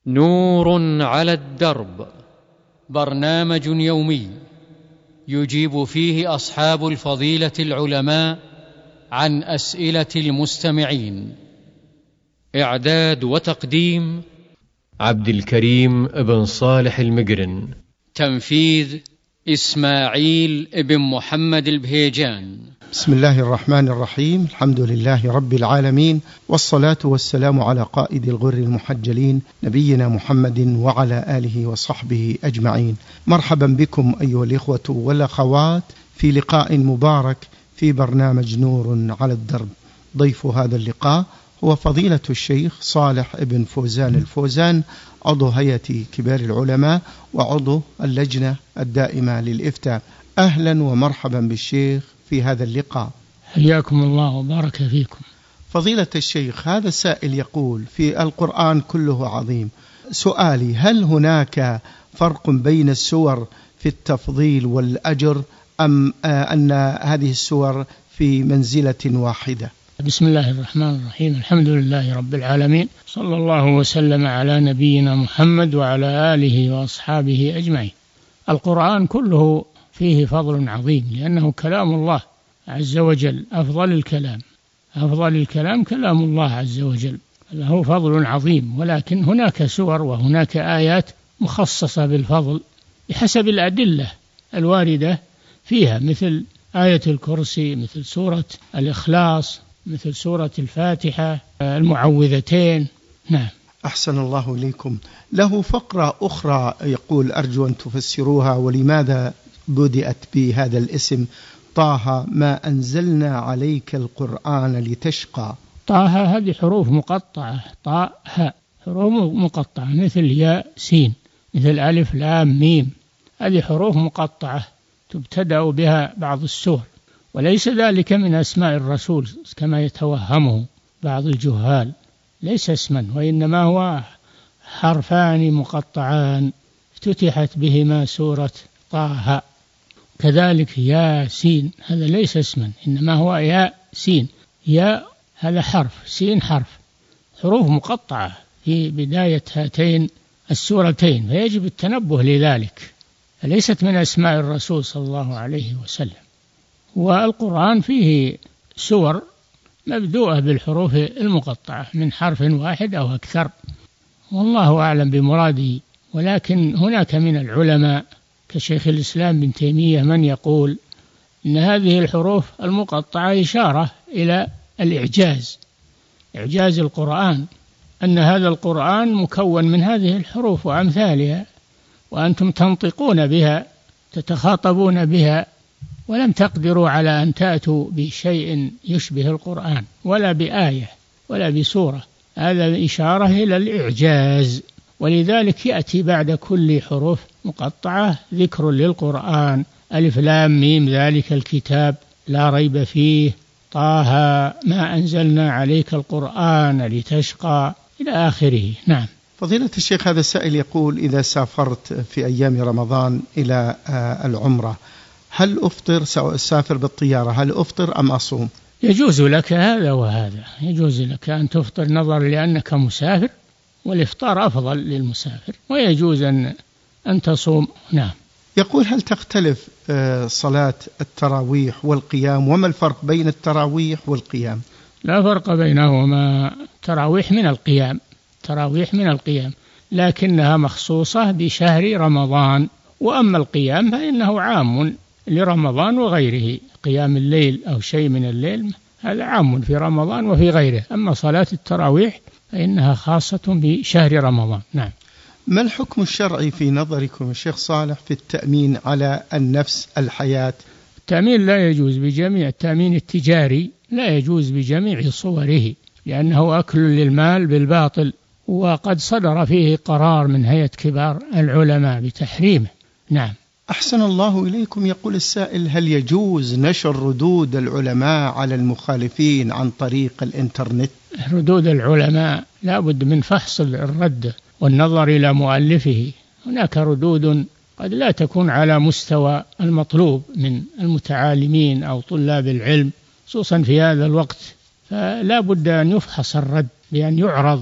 نور على الدرب، برنامج يومي يجيب فيه أصحاب الفضيلة العلماء عن أسئلة المستمعين. إعداد وتقديم عبد الكريم بن صالح المقرن. تنفيذ إسماعيل بن محمد البهيجان. بسم الله الرحمن الرحيم. الحمد لله رب العالمين، والصلاة والسلام على قائد الغر المحجلين نبينا محمد وعلى آله وصحبه أجمعين. مرحبا بكم أيها الإخوة والأخوات في لقاء مبارك في برنامج نور على الدرب. ضيف هذا اللقاء هو فضيلة الشيخ صالح بن فوزان الفوزان، عضو هيئة كبار العلماء وعضو اللجنة الدائمة للإفتاء. أهلا ومرحبا بالشيخ في هذا اللقاء. حياكم الله وبارك فيكم. فضيلة الشيخ، هذا السائل يقول: في القرآن كله عظيم. سؤالي: هل هناك فرق بين السور في التفضيل والأجر، أم أن هذه السور في منزلة واحدة؟ بسم الله الرحمن الرحيم. الحمد لله رب العالمين، صلى الله وسلم على نبينا محمد وعلى آله وأصحابه أجمعين. القرآن كله فيه فضل عظيم، لأنه كلام الله عز وجل. أفضل الكلام كلام الله عز وجل، له فضل عظيم. ولكن هناك سور وهناك آيات مخصصة بالفضل بحسب الأدلة الواردة فيها، مثل آية الكرسي، مثل سورة الإخلاص، مثل سورة الفاتحة، المعوذتين. نعم. أحسن الله إليكم. له فقرة أخرى يقول: أرجو أن تفسروها، ولماذا بدأت بهذا الاسم طه ما أنزلنا عليك القرآن لتشقى؟ طه هذه حروف مقطعة، طاء هاء، حروف مقطعة مثل ياء سين، مثل ألف لام ميم. هذه حروف مقطعة تبتدأ بها بعض السور، وليس ذلك من أسماء الرسول كما يتوهمه بعض الجهال. ليس اسما، وإنما هو حرفان مقطعان افتتحت بهما سورة طه. كذلك يا سين، هذا ليس اسما، إنما هو يا سين. يا هذا حرف، سين حرف، حروف مقطعة في بداية هاتين السورتين، فيجب التنبه لذلك. فليست من أسماء الرسول صلى الله عليه وسلم. والقرآن فيه سور مبدوءة بالحروف المقطعة من حرف واحد أو أكثر، والله أعلم بمراده. ولكن هناك من العلماء كشيخ الإسلام بن تيمية من يقول إن هذه الحروف المقطعة إشارة إلى الإعجاز، إعجاز القرآن، أن هذا القرآن مكون من هذه الحروف وأمثالها، وأنتم تنطقون بها، تتخاطبون بها، ولم تقدروا على أن تأتوا بشيء يشبه القرآن، ولا بآية ولا بسورة. هذا إشارة إلى الإعجاز. ولذلك يأتي بعد كل حروف مقطعة ذكر للقرآن: ألف لام ميم ذلك الكتاب لا ريب فيه، طه ما أنزلنا عليك القرآن لتشقى، إلى آخره. نعم. فضيلة الشيخ، هذا السائل يقول: إذا سافرت في أيام رمضان إلى العمرة، هل أفطر؟ سافر بالطيارة، هل أفطر أم أصوم؟ يجوز لك هذا وهذا، يجوز لك أن تفطر نظرا لأنك مسافر، والإفطار أفضل للمسافر، ويجوز أن تصوم. نعم. يقول: هل تختلف صلاة التراويح والقيام؟ وما الفرق بين التراويح والقيام؟ لا فرق بينهما. تراويح من القيام، لكنها مخصوصة بشهر رمضان. وأما القيام فإنه عام لرمضان وغيره، قيام الليل أو شيء من الليل هذا عام في رمضان وفي غيره. أما صلاة التراويح فإنها خاصة بشهر رمضان. نعم. ما الحكم الشرعي في نظركم الشيخ صالح في التأمين على النفس الحياة؟ التأمين لا يجوز بجميع، التأمين التجاري لا يجوز بجميع صوره، لأنه أكل للمال بالباطل، وقد صدر فيه قرار من هيئة كبار العلماء بتحريمه. نعم. أحسن الله إليكم. يقول السائل: هل يجوز نشر ردود العلماء على المخالفين عن طريق الإنترنت؟ ردود العلماء لا بد من فحص الرد والنظر إلى مؤلفه. هناك ردود قد لا تكون على مستوى المطلوب من المتعالمين أو طلاب العلم، خصوصا في هذا الوقت، فلا بد أن يفحص الرد بأن يعرض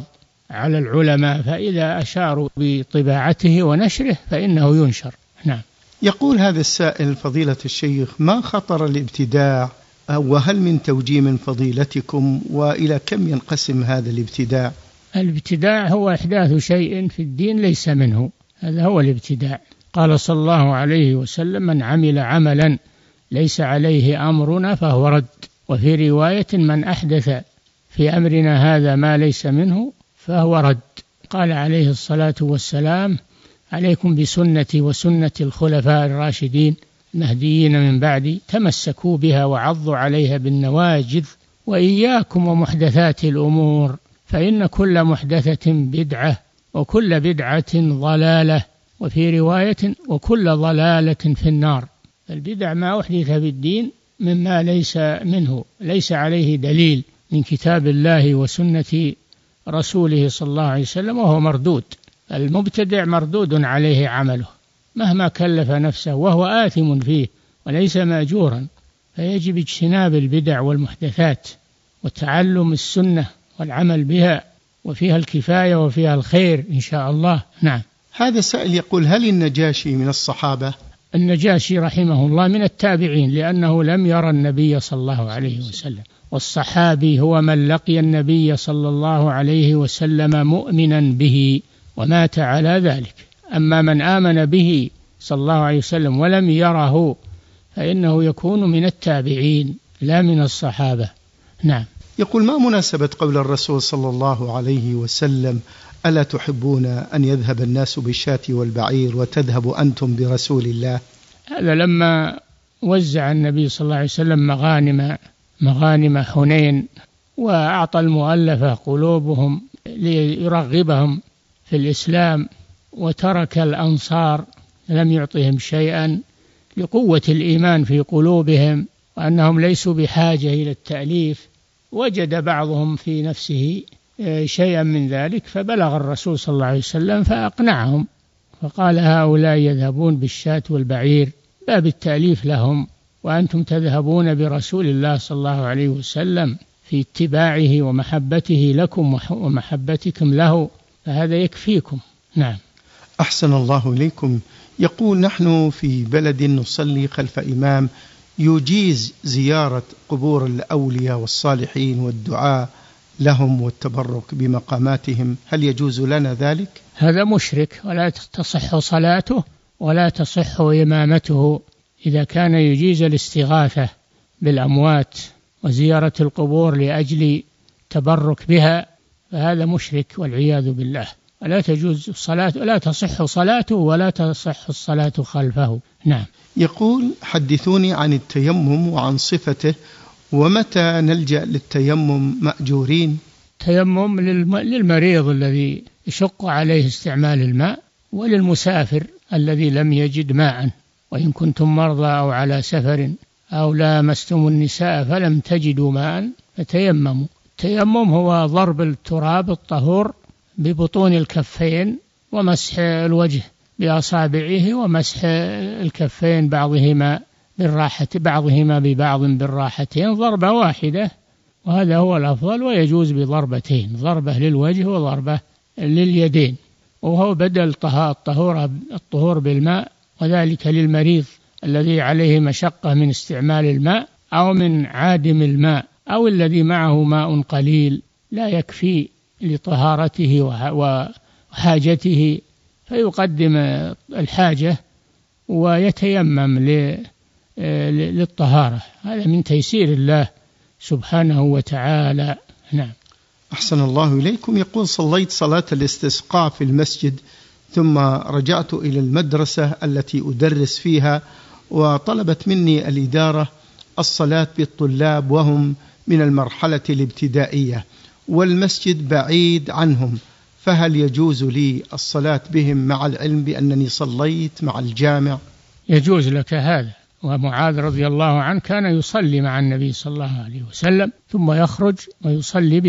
على العلماء، فإذا أشاروا بطباعته ونشره فإنه ينشر. نعم. يقول هذا السائل: فضيلة الشيخ، ما خطر الابتداع، وهل من توجيه من فضيلتكم، وإلى كم ينقسم هذا الابتداع؟ الابتداع هو إحداث شيء في الدين ليس منه، هذا هو الابتداع. قال صلى الله عليه وسلم: من عمل عملا ليس عليه أمرنا فهو رد. وفي رواية: من أحدث في أمرنا هذا ما ليس منه فهو رد. قال عليه الصلاة والسلام: عليكم بسنتي وسنة الخلفاء الراشدين المهديين من بعدي، تمسكوا بها وعضوا عليها بالنواجذ، وإياكم ومحدثات الأمور، فإن كل محدثة بدعة وكل بدعة ضلالة، وفي رواية: وكل ضلالة في النار. البدع ما أحدث بالدين مما ليس منه، ليس عليه دليل من كتاب الله وسنة رسوله صلى الله عليه وسلم، وهو مردود. المبتدع مردود عليه عمله مهما كلف نفسه، وهو آثم فيه وليس مأجورا. فيجب اجتناب البدع والمحدثات وتعلم السنة والعمل بها، وفيها الكفاية وفيها الخير إن شاء الله. نعم. هذا السائل يقول: هل النجاشي من الصحابة؟ النجاشي رحمه الله من التابعين، لأنه لم يرى النبي صلى الله عليه وسلم. والصحابي هو من لقي النبي صلى الله عليه وسلم مؤمنا به ومات على ذلك. أما من آمن به صلى الله عليه وسلم ولم يره فإنه يكون من التابعين لا من الصحابة. نعم. يقول: ما مناسبة قول الرسول صلى الله عليه وسلم: ألا تحبون أن يذهب الناس بالشاة والبعير وتذهب أنتم برسول الله؟ هذا لما وزع النبي صلى الله عليه وسلم مغانم حنين، وأعطى المؤلفة قلوبهم ليرغبهم في الإسلام، وترك الأنصار لم يعطهم شيئا لقوة الإيمان في قلوبهم وأنهم ليسوا بحاجة إلى التأليف. وجد بعضهم في نفسه شيئا من ذلك، فبلغ الرسول صلى الله عليه وسلم فأقنعهم، فقال: هؤلاء يذهبون بالشاة والبعير باب التأليف لهم، وأنتم تذهبون برسول الله صلى الله عليه وسلم في اتباعه ومحبته لكم ومحبتكم له، فهذا يكفيكم. نعم. أحسن الله إليكم. يقول: نحن في بلد نصلي خلف إمام يجيز زيارة قبور الأولياء والصالحين والدعاء لهم والتبرك بمقاماتهم، هل يجوز لنا ذلك؟ هذا مشرك، ولا تصح صلاته ولا تصح إمامته إذا كان يجيز الاستغاثة بالأموات وزيارة القبور لأجل تبرك بها، فهذا مشرك والعياذ بالله. ولا تجوز الصلاة، لا تصح صلاته ولا تصح الصلاة خلفه. نعم. يقول: حدثوني عن التيمم وعن صفته، ومتى نلجأ للتيمم مأجورين؟ التيمم للمريض الذي يشق عليه استعمال الماء، وللمسافر الذي لم يجد ماء. وإن كنتم مرضى أو على سفر أو لامستم النساء فلم تجدوا ماء فتيمموا. التيمم هو ضرب التراب الطهور ببطون الكفين، ومسح الوجه بأصابعه، ومسح الكفين بعضهما ببعض بالراحتين، ضربة واحدة، وهذا هو الأفضل. ويجوز بضربتين، ضربة للوجه وضربة لليدين، وهو بدل الطهور بالماء، وذلك للمريض الذي عليه مشقة من استعمال الماء أو من عادم الماء، أو الذي معه ماء قليل لا يكفي لطهارته وحاجته، فيقدم الحاجة ويتيمم للطهارة. هذا من تيسير الله سبحانه وتعالى. نعم. أحسن الله إليكم. يقول: صليت صلاة الاستسقاء في المسجد، ثم رجعت إلى المدرسة التي أدرس فيها، وطلبت مني الإدارة الصلاة بالطلاب وهم من المرحلة الابتدائية، والمسجد بعيد عنهم، فهل يجوز لي الصلاة بهم مع العلم بأنني صليت مع الجامع؟ يجوز لك هذا. ومعاذ رضي الله عنه كان يصلي مع النبي صلى الله عليه وسلم، ثم يخرج ويصلي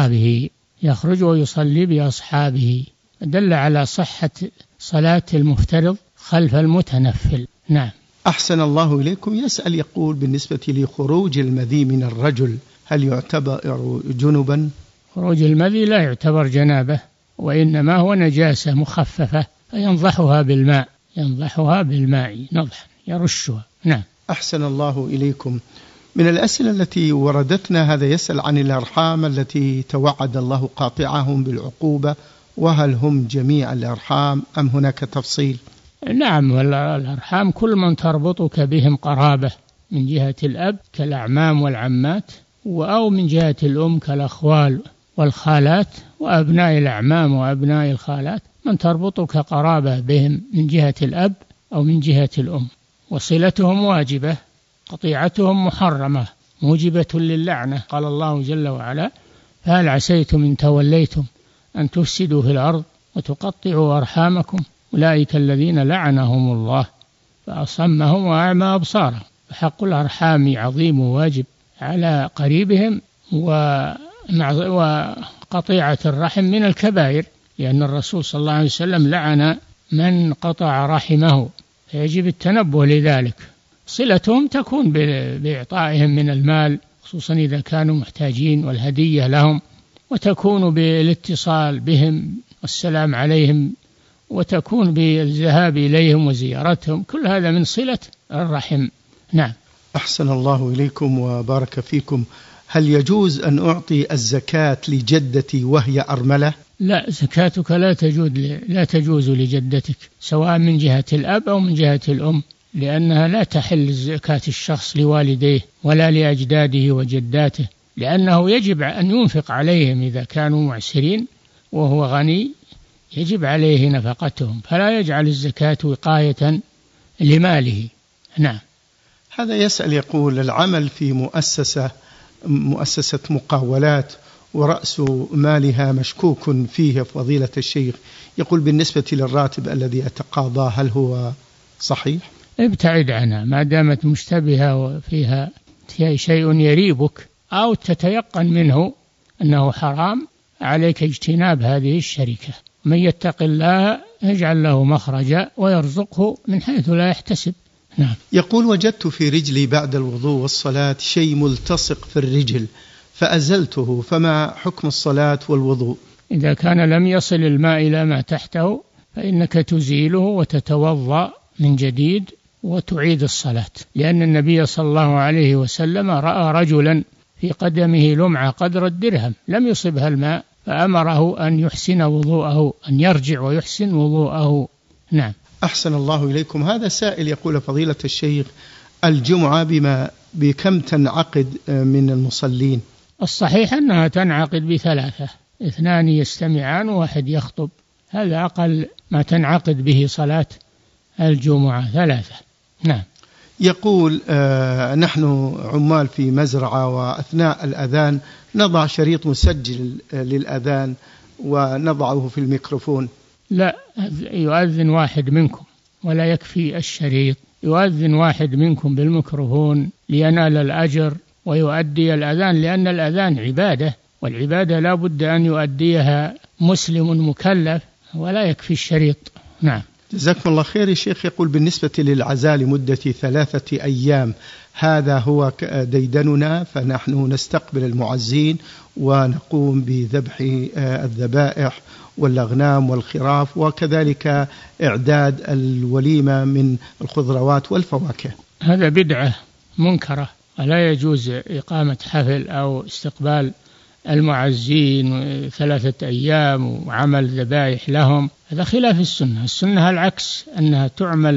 بأصحابه، دل على صحة صلاة المفترض خلف المتنفل. نعم. أحسن الله إليكم. يسأل يقول: بالنسبة لخروج المذي من الرجل هل يعتبر جنبا؟ خروج المذي لا يعتبر جنابة، وإنما هو نجاسة مخففة فينضحها بالماء، نضحا يرشها. نعم. أحسن الله إليكم. من الأسئلة التي وردتنا هذا يسأل عن الأرحام التي توعد الله قاطعهم بالعقوبة، وهل هم جميع الأرحام أم هناك تفصيل؟ نعم، والأرحام كل من تربطك بهم قرابة من جهة الأب كالأعمام والعمات، أو من جهة الأم كالأخوال والخالات وأبناء الأعمام وأبناء الخالات، من تربطك قرابة بهم من جهة الأب أو من جهة الأم، وصلتهم واجبة، قطيعتهم محرمة موجبة للعنة. قال الله جل وعلا: فهل عسيتم إن توليتم أن تفسدوا في الأرض وتقطعوا أرحامكم أولئك الذين لعنهم الله فأصمهم وأعمى أبصارهم. فحق الأرحام عظيم وواجب على قريبهم، وقطيعة الرحم من الكبائر، لأن الرسول صلى الله عليه وسلم لعن من قطع رحمه، فيجب التنبه لذلك. صلتهم تكون بإعطائهم من المال خصوصا إذا كانوا محتاجين والهدية لهم، وتكون بالاتصال بهم والسلام عليهم، وتكون بالذهاب إليهم وزيارتهم، كل هذا من صلة الرحم. نعم. أحسن الله إليكم وبارك فيكم. هل يجوز أن أعطي الزكاة لجدتي وهي أرملة؟ لا، زكاتك لا تجوز لجدتك سواء من جهة الأب أو من جهة الأم، لأنها لا تحل زكاة الشخص لوالديه ولا لأجداده وجداته، لأنه يجب أن ينفق عليهم إذا كانوا معسرين وهو غني، يجب عليه نفقتهم، فلا يجعل الزكاة وقاية لماله. نعم. هذا يسأل يقول: العمل في مؤسسة مقاولات ورأس مالها مشكوك فيه فضيلة الشيخ، يقول بالنسبة للراتب الذي أتقاضاه هل هو صحيح؟ ابتعد عنها ما دامت مشتبهة وفيها شيء يريبك أو تتيقن منه أنه حرام، عليك اجتناب هذه الشركة. من يتق الله يجعل له مخرجا ويرزقه من حيث لا يحتسب. نعم. يقول: وجدت في رجلي بعد الوضوء والصلاة شيء ملتصق في الرجل فأزلته، فما حكم الصلاة والوضوء؟ إذا كان لم يصل الماء إلى ما تحته فإنك تزيله وتتوضأ من جديد وتعيد الصلاة، لأن النبي صلى الله عليه وسلم رأى رجلا في قدمه لمعة قدر الدرهم لم يصبها الماء فأمره أن يحسن وضوءه، أن يرجع ويحسن وضوءه. نعم. أحسن الله إليكم. هذا سائل يقول: فضيلة الشيخ، الجمعة بكم تنعقد من المصلين؟ الصحيح أنها تنعقد ب3، 2 يستمعان وواحد يخطب، هذا أقل ما تنعقد به صلاة الجمعة 3. نعم. يقول: نحن عمال في مزرعة، وأثناء الأذان نضع شريط مسجل للأذان ونضعه في الميكروفون. لا، يؤذن واحد منكم ولا يكفي الشريط، يؤذن واحد منكم بالميكروفون لينال الأجر ويؤدي الأذان، لأن الأذان عبادة، والعبادة لا بد أن يؤديها مسلم مكلف، ولا يكفي الشريط. نعم. جزاكم الله خير. الشيخ يقول: بالنسبة للعزاء لمدة 3 أيام، هذا هو ديدننا، فنحن نستقبل المعزين ونقوم بذبح الذبائح والأغنام والخراف، وكذلك إعداد الوليمة من الخضروات والفواكه. هذا بدعة منكرة، ولا يجوز إقامة حفل أو استقبال المعزين 3 أيام وعمل ذبائح لهم، هذا خلاف السنة. السنة العكس، أنها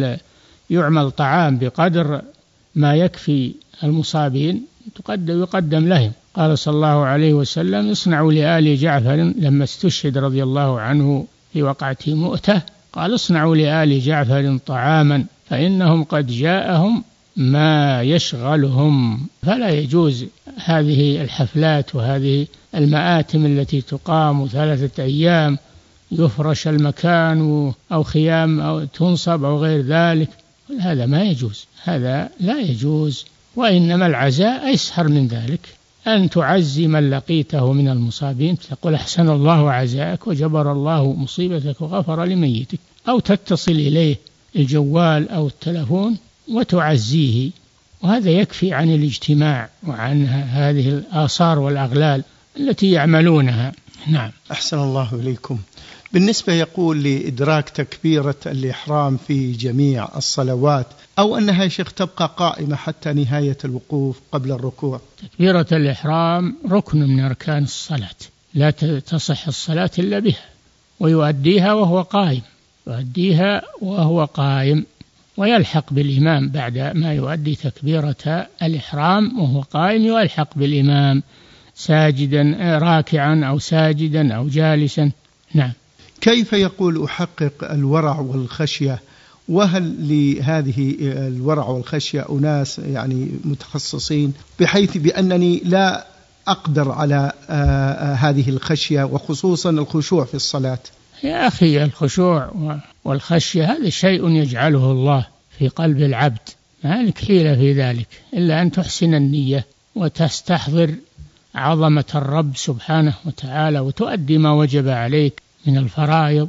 يعمل طعام بقدر ما يكفي المصابين يقدم لهم. قال صلى الله عليه وسلم: اصنعوا لآل جعفر، لما استشهد رضي الله عنه في وقعة مؤتة قال: اصنعوا لآل جعفر طعاما فإنهم قد جاءهم ما يشغلهم. فلا يجوز هذه الحفلات وهذه المآتم التي تقام 3 أيام، يفرش المكان أو خيام أو تنصب أو غير ذلك، هذا ما يجوز، هذا لا يجوز. وإنما العزاء أيسر من ذلك، أن تعزي من لقيته من المصابين، تقول: أحسن الله عزاءك وجبر الله مصيبتك وغفر لميتك، أو تتصل إليه الجوال أو التلفون وتعزيه، وهذا يكفي عن الاجتماع وعن هذه الآثار والأغلال التي يعملونها. نعم. أحسن الله إليكم. بالنسبة يقول لإدراك تكبيرة الإحرام في جميع الصلوات، أو أنها يا شيخ تبقى قائمة حتى نهاية الوقوف قبل الركوع؟ تكبيرة الإحرام ركن من أركان الصلاة، لا تصح الصلاة إلا بها، ويؤديها وهو قائم، يؤديها وهو قائم، ويلحق بالإمام بعد ما يؤدي تكبيرة الإحرام وهو قائم، يلحق بالإمام ساجدا راكعا أو ساجدا أو جالسا. نعم. كيف يقول أحقق الورع والخشية؟ وهل لهذه الورع والخشية أناس يعني متخصصين بحيث بأنني لا أقدر على هذه الخشية وخصوصا الخشوع في الصلاة؟ يا أخي الخشوع والخشية هذا شيء يجعله الله في قلب العبد، ما لك حيلة في ذلك إلا أن تحسن النية وتستحضر عظمة الرب سبحانه وتعالى، وتؤدي ما وجب عليك من الفرائض،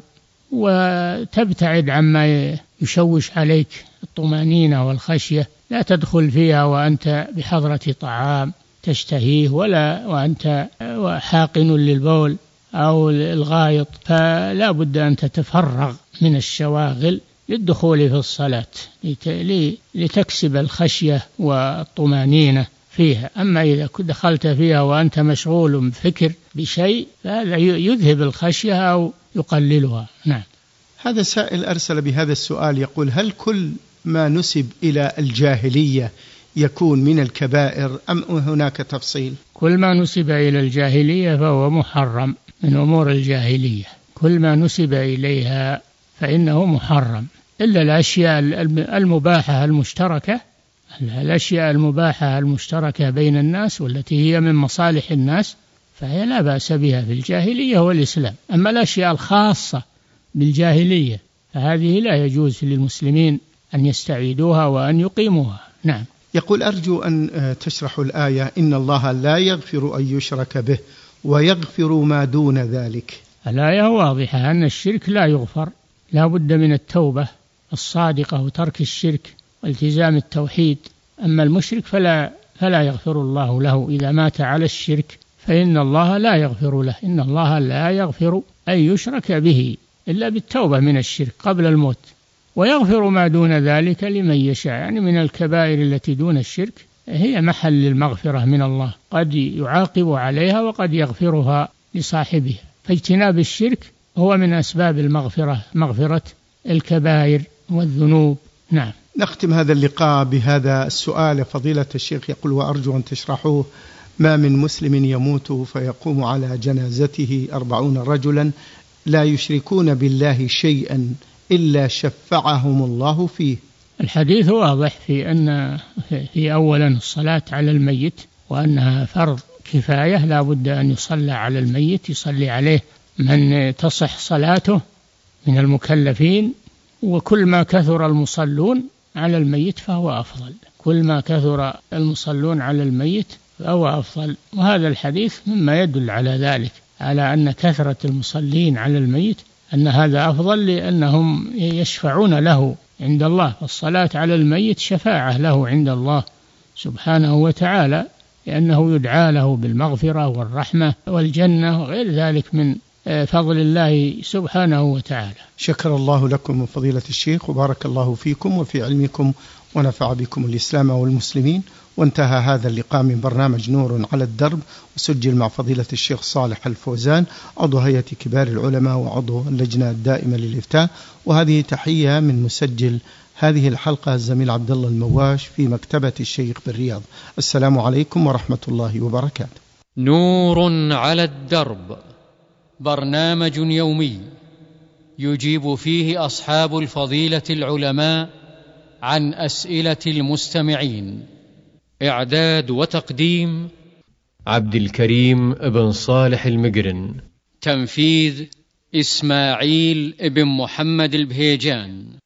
وتبتعد عما يشوش عليك الطمأنينة والخشية. لا تدخل فيها وأنت بحضرة طعام تشتهيه، ولا وأنت حاقن للبول أو الغائط، فلا بد أن تتفرغ من الشواغل للدخول في الصلاة لتكسب الخشية والطمأنينة فيها. أما إذا دخلت فيها وأنت مشغول بفكر بشيء فهذا يذهب الخشية أو يقللها. نعم. هذا سائل أرسل بهذا السؤال يقول: هل كل ما نسب إلى الجاهلية يكون من الكبائر أم هناك تفصيل؟ كل ما نسب إلى الجاهلية فهو محرم من أمور الجاهلية، كل ما نسب إليها فإنه محرم، إلا الأشياء المباحة المشتركة، الأشياء المباحة المشتركة بين الناس والتي هي من مصالح الناس فهي لا بأس بها في الجاهلية والإسلام. أما الأشياء الخاصة بالجاهلية فهذه لا يجوز للمسلمين أن يستعيدوها وأن يقيموها. نعم. يقول: أرجو أن تشرحوا الآية إن الله لا يغفر أن يشرك به ويغفر ما دون ذلك. الآية واضحة أن الشرك لا يغفر، لا بد من التوبة الصادقة وترك الشرك والتزام التوحيد. أما المشرك فلا يغفر الله له إذا مات على الشرك، فإن الله لا يغفر له، إن الله لا يغفر أن يشرك به إلا بالتوبة من الشرك قبل الموت، ويغفر ما دون ذلك لمن يشاء، يعني من الكبائر التي دون الشرك هي محل المغفرة من الله، قد يعاقب عليها وقد يغفرها لصاحبها، فاجتناب الشرك هو من أسباب المغفرة، مغفرة الكبائر والذنوب. نعم. نختم هذا اللقاء بهذا السؤال فضيلة الشيخ، يقول: وأرجو أن تشرحوه: ما من مسلم يموت فيقوم على جنازته 40 رجلا لا يشركون بالله شيئا إلا شفعهم الله فيه. الحديث واضح في أن في أولا الصلاة على الميت، وأنها فرض كفاية لا بد أن يصلى على الميت، يصلي عليه من تصح صلاته من المكلفين، وكل ما كثر المصلون على الميت فهو أفضل، كل ما كثر المصلون على الميت فهو أفضل. وهذا الحديث مما يدل على ذلك، على أن كثرة المصلين على الميت أن هذا أفضل، لأنهم يشفعون له عند الله، الصلاة على الميت شفاعة له عند الله سبحانه وتعالى، لأنه يدعى له بالمغفرة والرحمة والجنة وغير ذلك من فضل الله سبحانه وتعالى. شكر الله لكم فضيلة الشيخ، وبارك الله فيكم وفي علمكم، ونفع بكم الإسلام والمسلمين. وانتهى هذا اللقاء من برنامج نور على الدرب، وسجل مع فضيلة الشيخ صالح الفوزان عضو هيئة كبار العلماء وعضو اللجنة الدائمة للإفتاء. وهذه تحية من مسجل هذه الحلقة الزميل عبد الله المواش في مكتبة الشيخ بالرياض. السلام عليكم ورحمة الله وبركاته. نور على الدرب، برنامج يومي يجيب فيه أصحاب الفضيلة العلماء عن أسئلة المستمعين. إعداد وتقديم عبد الكريم بن صالح المقرن. تنفيذ إسماعيل بن محمد البهيجان.